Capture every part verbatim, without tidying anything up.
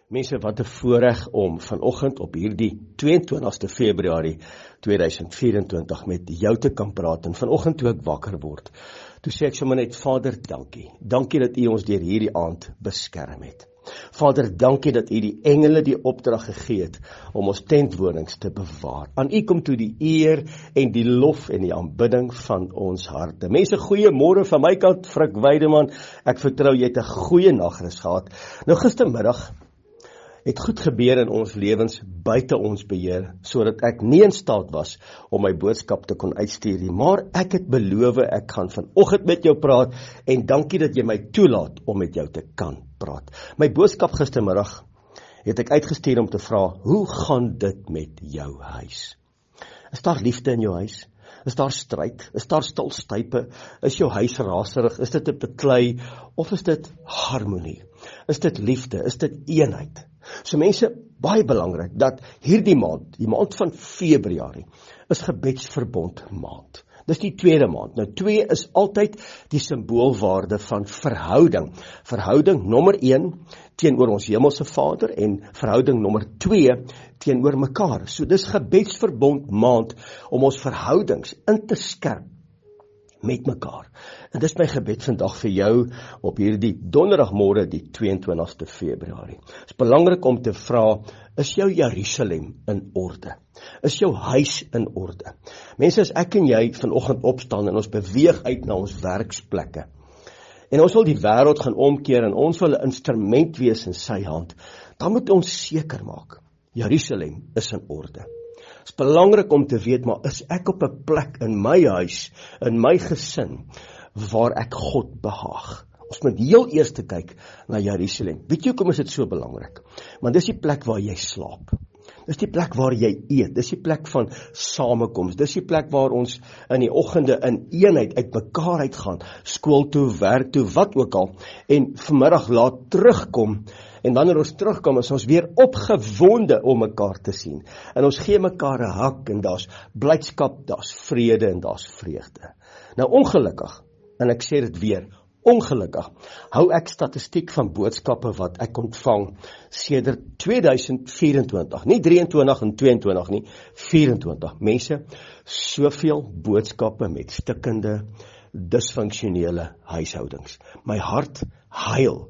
Mense, wat 'n voorreg om vanoggend op hierdie tweeëntwintigste Februarie tweeduisend vyf-en-twintig met jou te kan praat. En vanoggend toe ek wakker word, toe sê ek sommer net, Vader, dankie. Dankie dat U ons deur hierdie aand beskerm het. Vader, dankie dat U die engele die opdrag gegee het om ons tentwonings te bewaar. Aan U kom toe die eer en die lof en die aanbidding van ons harte. Mense, goeiemôre van my kant, Frik Weideman. Ek vertrou jy het 'n goeie nagrus gehad. Nou gistermiddag het goed gebeur in ons lewens buite ons beheer, sodat ek nie in staat was om my boodskap te kon uitstuur nie. Maar ek het beloof, ek gaan vanoggend met jou praat, en dankie dat jy my toelaat om met jou te kan praat. My boodskap gistermiddag het ek uitgestuur om te vra, hoe gaan dit met jou huis? Is daar liefde in jou huis? Is daar stryd? Is daar stilstype? Is jou huis raserig? Is dit 'n beklei? Of is dit harmonie? Is dit liefde? Is dit eenheid? So mense, baie belangrik, dat hierdie maand, die maand van Februarie, is gebedsverbond maand. Dis die tweede maand. Nou twee is altyd die symboolwaarde van verhouding. Verhouding nommer een teenoor ons hemelse Vader en verhouding nommer twee teenoor mekaar. So dis gebedsverbond maand om ons verhoudings in te skerp met mekaar. En dis my gebed vandag vir jou op hierdie donderdagmôre die tweeëntwintigste Februarie. Dit is belangrik om te vra, is jou Jerusalem in orde? Is jou huis in orde? Mense, as ek en jy vanoggend opstaan en ons beweeg uit na ons werksplekke, en ons wil die wêreld gaan omkeer en ons wil 'n instrument wees in sy hand, dan moet ons seker maak, Jerusalem is in orde. Het is belangrik om te weet, maar is ek op 'n plek in my huis, in my gesin, waar ek God behaag? Ons moet heel eers te kyk na Jerusalem. Weet jy hoekom is dit so belangrik? Want dis die plek waar jy slaap. Dis die plek waar jy eet. Dis die plek van samekoms. Dis die plek waar ons in die oggende in eenheid uit mekaar uitgaan, skool toe, werk toe, wat ook al, en vanmiddag laat terugkom. En wanneer ons terugkom, is ons weer opgewonde om mekaar te sien. En ons gee mekaar 'n hak, en daar's blydskap, daar's vrede en daar's vreugde. Nou ongelukkig, en ek sê dit weer, ongelukkig, hou ek statistiek van boodskappe wat ek ontvang sedert tweeduisend vyf-en-twintig, nie drieëntwintig en tweeëntwintig nie, vyf-en-twintig. Mense, soveel boodskappe met stikkende, disfunksionele huishoudings. My hart huil.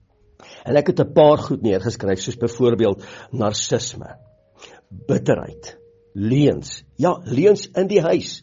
En ek het 'n paar goed neergeskryf, soos byvoorbeeld narcisme, bitterheid, leuns, ja, leuns in die huis,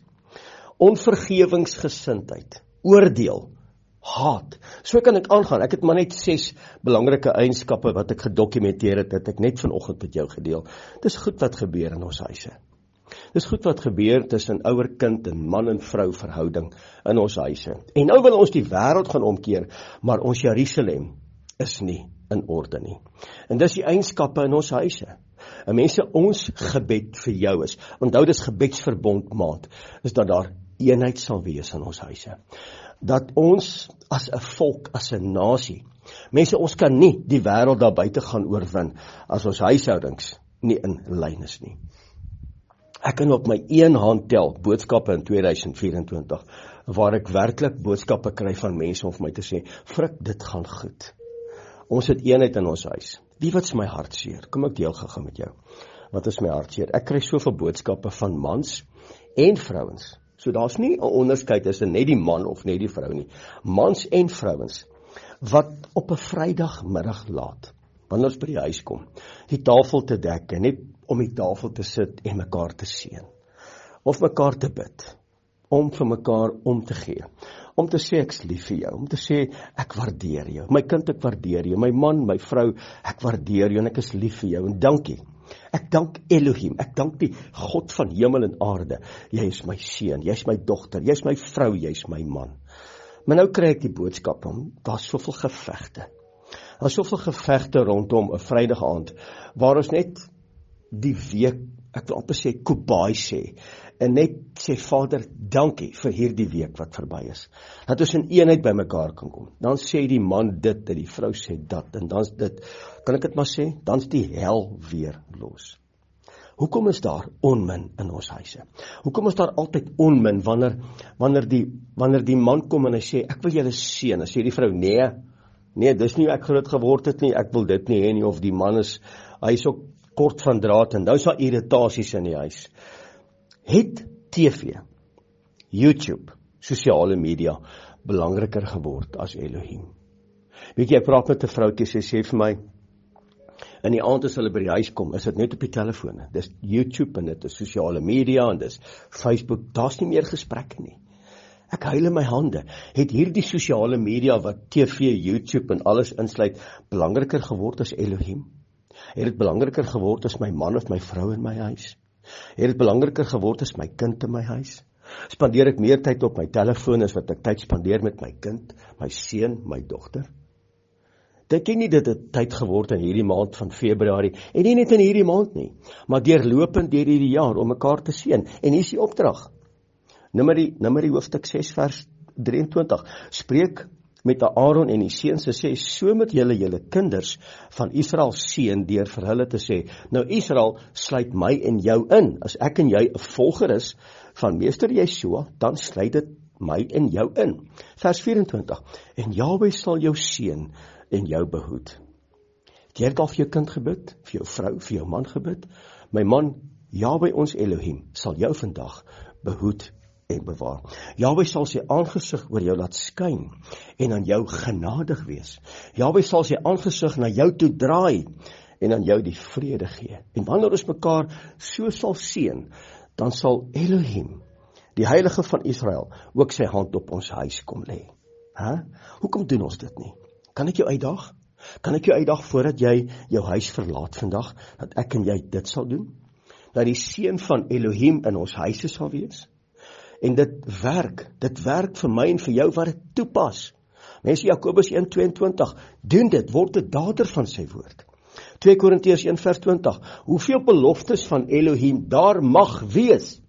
onvergewingsgesindheid, oordeel, haat. So kan ek aangaan. Ek het maar net ses belangrike eienskappe wat ek gedokumenteer het, dat ek net vanoggend met jou gedeel. Dis goed wat gebeur in ons huise. Dis goed wat gebeur tussen ouer kind en man en vrou verhouding in ons huise. En nou wil ons die wêreld gaan omkeer, maar ons Jerusalem is nie in orde nie. En dis die eienskappe in ons huise. En mense, ons gebed vir jou is, onthou dis gebedsverbond maand, is dat daar eenheid sal wees in ons huise. Dat ons as 'n volk, as 'n nasie, mense, ons kan nie die wêreld daar buite gaan oorwin as ons huishoudings nie in lyn is nie. Ek kan op my een hand tel boodskappe in tweeduisend vyf-en-twintig, waar ek werklik boodskappe kry van mense om vir my te sê, Frik, dit gaan goed. Ons het eenheid in ons huis. Wie wat is my hartseer? Kom ek deel gou met jou. Wat is my hartseer? Ek kry soveel boodskappe van mans en vrouens. So daar's nie 'n onderskeid tussen net die man of net die vrou nie. Mans en vrouens wat op 'n Vrydagmiddag laat, wanneer ons by die huis kom, die tafel te dek en net om die tafel te sit en mekaar te seën. Of mekaar te bid. Om vir mekaar om te gee. Om te sê ek's lief vir jou. Om te sê ek waardeer jou. My kind, ek waardeer jou. My man, my vrou, ek waardeer jou en ek is lief vir jou. En dankie. Ek dank Elohim. Ek dank die God van hemel en aarde. Jy is my seun, jy is my dogter, jy is my vrou, jy is my man. Maar nou kry ek die boodskap om, daar's soveel gevegte. Daar's soveel gevegte rondom 'n Vrydag aand, waar ons net die week, ek wil amper sê, kubai sê, en net sê, Vader, dankie vir hierdie week wat verby is. Dat ons in eenheid by mekaar kan kom. Dan sê die man dit, en die vrou sê dat, en dan's dit, kan ek dit maar sê, dan's die hel weer los. Hoekom is daar onmin in ons huise? Hoekom is daar altyd onmin, wanneer, wanneer, die, wanneer die man kom en hy sê, ek wil julle seën, en sê die vrou, nee, Nee, dis nie hoe ek groot geword het nie, ek wil dit nie hê nie, of die man is, hy is ook kort van draad, en nou is daar irritasies in die huis. Het T V, YouTube, sosiale media, belangriker geword as Elohim? Weet jy, ek praat met 'n vroukie, sy sê vir my, in die aand as hulle by die huis kom, is dit net op die telefoon, dis YouTube, en dit is sosiale media, en dis Facebook, daar's nie meer gesprekke nie. Ek huil in my hande. Het hierdie sosiale media wat T V, YouTube en alles insluit, belangriker geword as Elohim? Het dit belangriker geword as my man of my vrou in my huis? Het dit belangriker geword as my kind in my huis? Spandeer ek meer tyd op my telefoon as wat ek tyd spandeer met my kind, my seun, my dogter? Dink jy nie dit het tyd geword in hierdie maand van Februarie, en nie net in hierdie maand nie, maar deurlopend deur hierdie jaar om mekaar te seën, en hier is die opdrag. Numeri, Numeri hoofstuk ses vers drieëntwintig, spreek met Aaron en die seuns te sê, so moet julle julle kinders van Israel seën deur vir hulle te sê, nou Israel sluit my en jou in, as ek en jy 'n volger is van meester Yeshua, dan sluit dit my en jou in. Vers vyf-en-twintig, en Jahwe sal jou seën en jou behoed. Het jy al vir jou kind gebid, vir jou vrou, vir jou man gebid? My man, Jahwe ons Elohim, sal jou vandag behoed en bewaar. Jahwe sal sy aangesig oor jou laat skyn en aan jou genadig wees. Jahwe sal sy aangesig na jou toe draai en aan jou die vrede gee. En wanneer ons mekaar so sal seën, dan sal Elohim, die heilige van Israel, ook sy hand op ons huis kom lê. Huh? Hoekom doen ons dit nie? Kan ek jou uitdaag? Kan ek jou uitdaag voordat jy jou huis verlaat vandag, dat ek en jy dit sal doen? Dat die seën van Elohim in ons huise sal wees? En dit werk, dit werk vir my en vir jou wat dit toepas. Mense, Jakobus een tweeëntwintig, doen dit, word 'n dader van sy woord. twee Korintiërs een vers twintig, hoeveel beloftes van Elohim daar mag wees,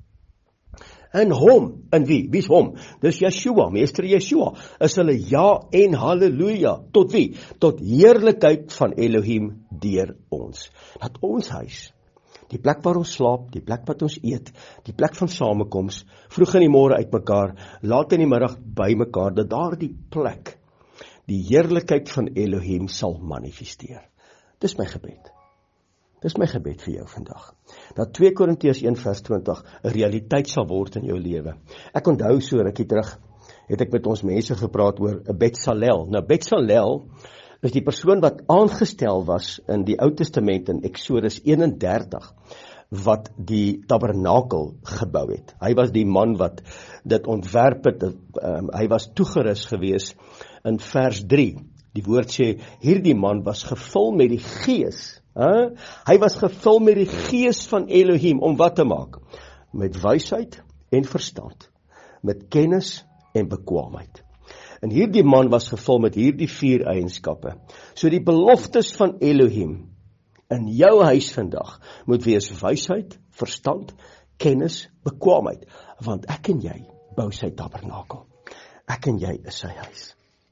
in hom, in wie? Wie is hom? Dis Yeshua, meester Yeshua, is hulle ja en halleluja, tot wie? Tot heerlikheid van Elohim deur ons. Dat ons huis, die plek waar ons slaap, die plek wat ons eet, die plek van samekoms, vroeg in die môre uit mekaar, laat in die middag by mekaar, dat daar die plek, die heerlikheid van Elohim sal manifesteer. Dis my gebed. Dis my gebed vir jou vandag. Dat twee Korintiërs een vers twintig 'n realiteit sal word in jou lewe. Ek onthou so rukkie terug, het ek met ons mense gepraat oor 'n Betsalel. Nou Betsalel is die persoon wat aangestel was in die Ou Testament in Eksodus eenendertig, wat die tabernakel gebou het. Hy was die man wat dit ontwerp het, um, hy was toegerus gewees in vers drie. Die woord sê, hierdie man was gevul met die gees. Huh? Hy was gevul met die gees van Elohim, om wat te maak? Met wysheid en verstand, met kennis en bekwaamheid. En hierdie man was gevul met hierdie vier eienskappe. So die beloftes van Elohim in jou huis vandag moet wees wysheid, verstand, kennis, bekwaamheid. Want ek en jy bou sy tabernakel. Ek en jy is sy huis.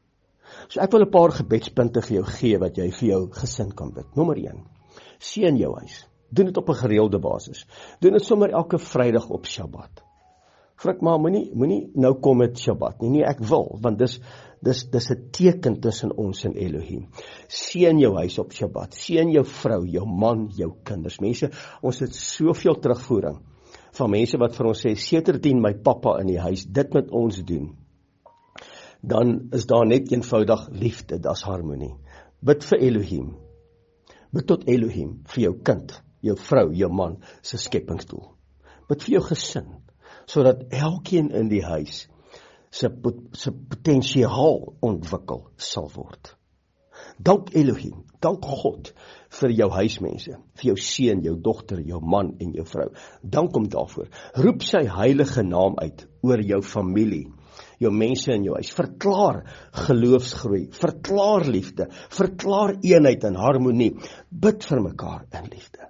So ek wil 'n paar gebedspunte vir jou gee wat jy vir jou gesin kan bid. Nommer een, seën jou huis. Doen dit op 'n gereelde basis. Doen dit sommer elke Vrydag op Shabbat. Vrik maar, moenie moenie nou kom met Shabbat nie. Nee, ek wil, want dis dis dis 'n teken tussen ons en Elohim. Seën jou huis op Shabbat. Seën jou vrou, jou man, jou kinders. Mense, ons het soveel terugvoering van mense wat vir ons sê, sedert my pappa in die huis dit met ons doen, dan is daar net eenvoudig liefde, dis harmonie. Bid vir Elohim. Bid tot Elohim vir jou kind, jou vrou, jou man se skepingsdoel. Bid vir jou gesin, sodat elkeen in die huis se se potensiaal ontwikkel sal word. Dank Elohim, dank God vir jou huismense, vir jou seun, jou dogter, jou man en jou vrou. Dank hom daarvoor. Roep sy heilige naam uit oor jou familie, jou mense in jou huis. Verklaar geloofsgroei, verklaar liefde, verklaar eenheid en harmonie. Bid vir mekaar in liefde.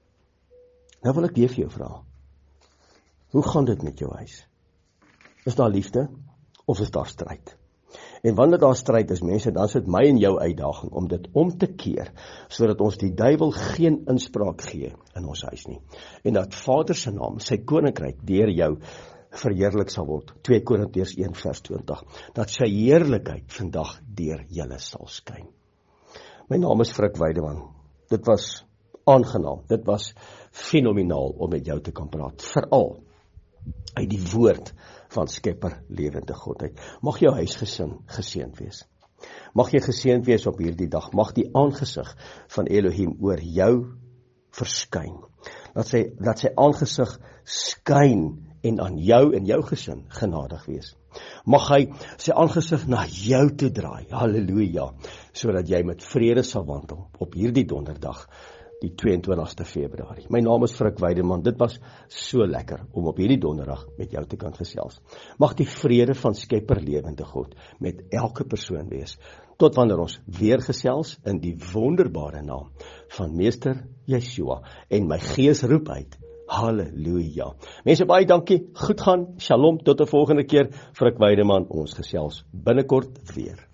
Nou wil ek weer vir jou vra, hoe gaan dit met jou huis? Is daar liefde of is daar stryd? En wanneer daar stryd is, mense, dan is dit my en jou uitdaging om dit om te keer, sodat ons die duiwel geen inspraak gee in ons huis nie. En dat Vader se naam, sy koninkryk deur jou verheerlik sal word. twee Korintiërs een vers twintig. Dat sy heerlikheid vandag deur julle sal skyn. My naam is Frik Weideman. Dit was aangenaam. Dit was fenomenaal om met jou te kan praat. Veral uit die woord van Skepper lewende God uit. Mag jou huisgesin geseënd wees. Mag jy geseënd wees op hierdie dag. Mag die aangesig van Elohim oor jou verskyn. Dat sy, dat sy aangesig skyn en aan jou en jou gesin genadig wees. Mag hy sy aangesig na jou toe draai, halleluja, sodat jy met vrede sal wandel op hierdie donderdag, die twee en twintigste Februarie. My naam is Frik Weideman, dit was so lekker om op hierdie donderdag met jou te kan gesels. Mag die vrede van Skepper lewende God met elke persoon wees, tot wanneer ons weer gesels in die wonderbare naam van Meester Yeshua, en my gees roep uit, halleluja. Mense, baie dankie, goed gaan, shalom, tot 'n volgende keer, Frik Weideman, ons gesels binnekort weer.